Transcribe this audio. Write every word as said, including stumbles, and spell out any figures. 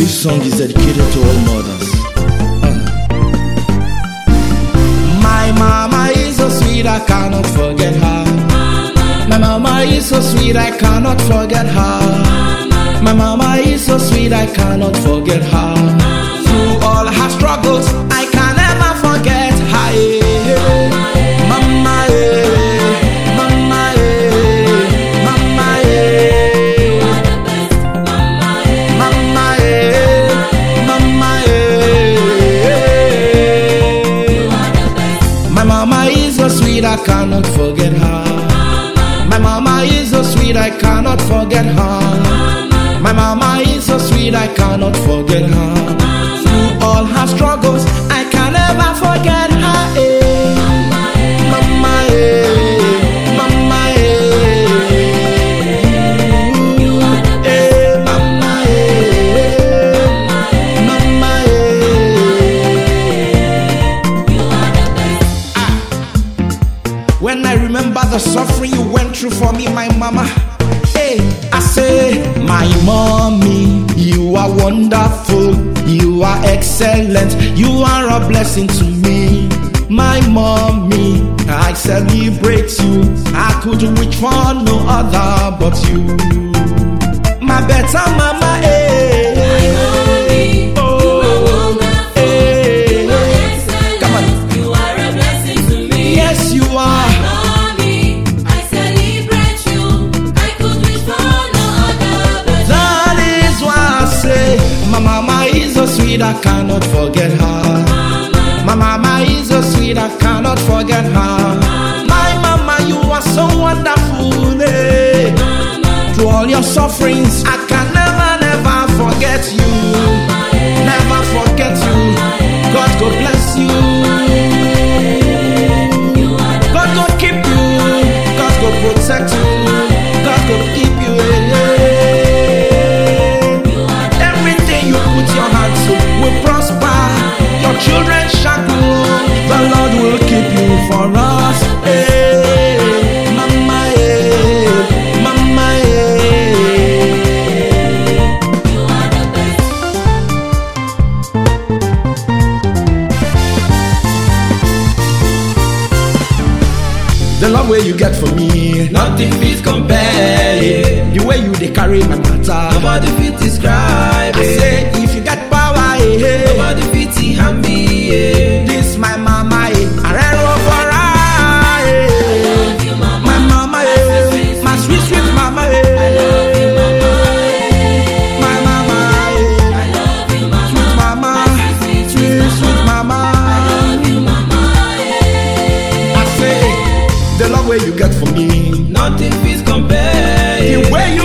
This song is dedicated to all mothers. Uh. My mama is so sweet, I cannot forget her. Mama. My mama is so sweet, I cannot forget her. Mama. My mama is so sweet, I cannot forget her. Mama. Through all her struggles, I can never forget her. Yeah. Mama, yeah. Mama, yeah. Mama, yeah. Mama, yeah. Mama, yeah. My mama is so sweet, I cannot forget her. My mama is so sweet, I cannot forget her. My mama is so sweet, I cannot forget her. Through all her struggles, I can never forget her. Eh. Mama, eh. Mama, eh. Eh, mama, eh. Mama, eh. Ah. When I remember the suffering you went through for me, my mama, hey, I say, my mommy, you are wonderful, you are excellent, you are a blessing to me. My mommy, I celebrate you, I could wish for no other but you. My better mama, hey. My mommy, Oh, you are wonderful, hey. you are excellent, Come on. you are a blessing to me. Yes, you are. Mommy, I celebrate you, I could wish for no other but That is why I say, my mama is so sweet, I cannot forget her. Mama. My mama is so sweet, I cannot forget her. My mama, you are so wonderful. Eh? Through all your sufferings, I can never, never forget you. Never forget you. God, God bless you. God, God keep you. God, God protect you. God, God keep you. Eh? Everything you put your hands to will prosper. Your children shall grow. The Lord will keep you for us. Hey, mama, hey, mama, hey. You are the best. The love way you get for me, nothing fit compare. Yeah. The way you they carry my matter, Nobody fit describe I it. say if you get power, eh, Nobody fit hand me. Yeah. this my mama, eh, Arero for I eh. love you, mama. My mama, eh, my sweet, sweet mama, I love you, eh. mama. eh. My mama, eh. I love you, Sweet mama. mama, My sweet, sweet, sweet, sweet mama. I love you, mama. eh. I say, the love way you get for me, Nothing fit compare. the Yeah. way you